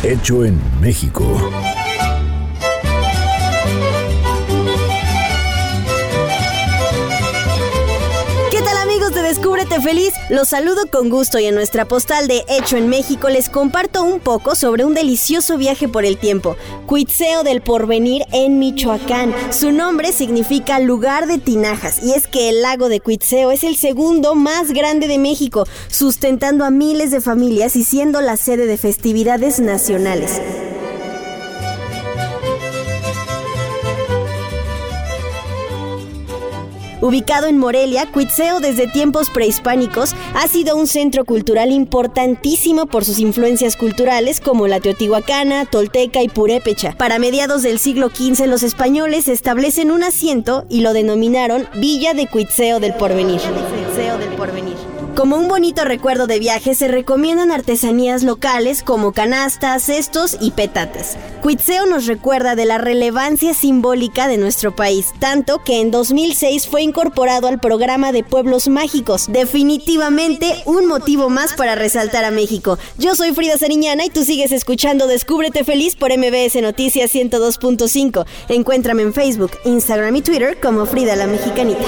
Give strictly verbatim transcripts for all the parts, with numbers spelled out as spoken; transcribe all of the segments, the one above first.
Hecho en México. Descúbrete feliz, los saludo con gusto y en nuestra postal de Hecho en México les comparto un poco sobre un delicioso viaje por el tiempo, Cuitzeo del Porvenir en Michoacán. Su nombre significa lugar de tinajas y es que el lago de Cuitzeo es el segundo más grande de México, sustentando a miles de familias y siendo la sede de festividades nacionales. Ubicado en Morelia, Cuitzeo desde tiempos prehispánicos ha sido un centro cultural importantísimo por sus influencias culturales como la teotihuacana, tolteca y purépecha. Para mediados del siglo quince, los españoles establecen un asiento y lo denominaron Villa de Cuitzeo del Porvenir. Cuitzeo del Porvenir. Como un bonito recuerdo de viaje, se recomiendan artesanías locales como canastas, cestos y petates. Cuitzeo nos recuerda de la relevancia simbólica de nuestro país, tanto que en dos mil seis fue incorporado al programa de Pueblos Mágicos. Definitivamente un motivo más para resaltar a México. Yo soy Frida Sariñana y tú sigues escuchando Descúbrete Feliz por M B S Noticias ciento dos punto cinco. Encuéntrame en Facebook, Instagram y Twitter como Frida la Mexicanita.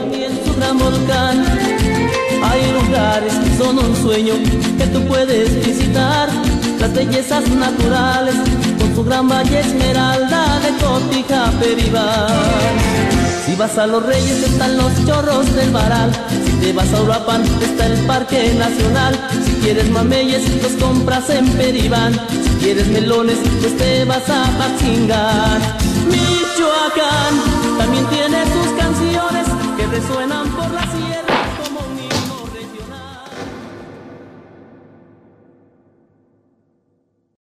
Hay lugares que son un sueño que tú puedes visitar. Las bellezas naturales con su gran valle esmeralda de Cotija, Peribán. Si vas a Los Reyes están los chorros del Baral. Si te vas a Uruapan está el Parque Nacional. Si quieres mameyes los compras en Peribán. Si quieres melones pues te vas a Patzingán. Michoacán también tiene sus canciones que resuenan por la sierra.